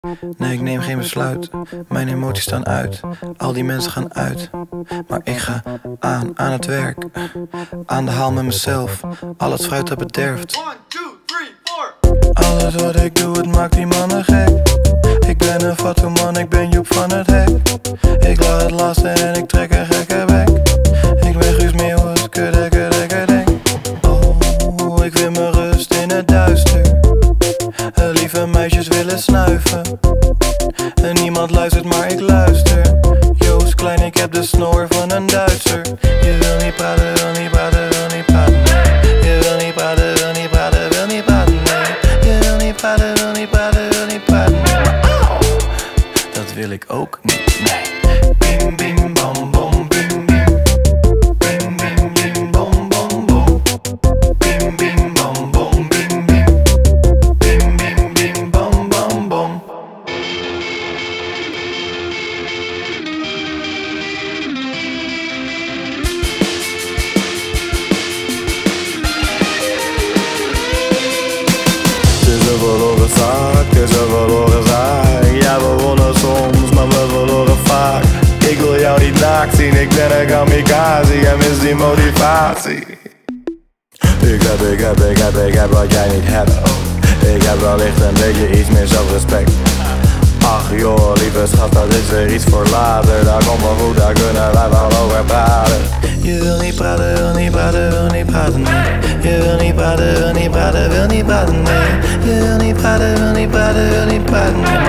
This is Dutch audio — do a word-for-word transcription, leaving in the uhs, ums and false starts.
Nee, ik neem geen besluit. Mijn emoties staan uit. Al die mensen gaan uit. Maar ik ga aan, aan het werk. Aan de haal met mezelf. Al het fruit dat bederft. Alles wat ik doe, het maakt die mannen gek. Ik ben een fatu man, ik ben Joep van het Hek. Ik laat het lasten en ik trek een gekke bek. Ik ben Guus Meeuwis, kudde, kudde, kudde. Oh, ik wil mijn rust in het duister. Lieve meisjes willen snuiven. En niemand luistert, maar ik luister. Joost Klein, ik heb de snor van een Duitser. Je wil niet praten, wil niet praten, wil niet praten, nee. Je wil niet praten, wil niet praten, wil niet praten, nee. Je wil niet praten, wil niet praten, wil niet praten, nee. Dat wil ik ook niet, nee. Bing, bing, bam, bom, bing, bing. Bing, bing, bing, bom, bom, bom. Bing, bing, bam, bom, bing, bing. Bing, bing, bing, bam, bam, bom. Het is een verloren zaak, het is een verloren zaak. Ja, we wonnen soms, maar we verloren vaak. Ik wil jou niet naakt zien, ik ben een kamikaze. Jij mist die motivatie. Ik heb, ik heb, ik heb, ik heb wat jij niet hebt. Ik heb wellicht een beetje iets meer zelfrespect. Ach joh, lieve schat, dat is weer iets voor later. Dat komt wel goed, daar kunnen wij wel over praten. Je wil niet praten, wil niet praten, wil niet praten, nee. Je wil niet praten, wil niet praten, wil niet praten, nee. Je wil niet praten, wil niet praten, wil niet praten, nee.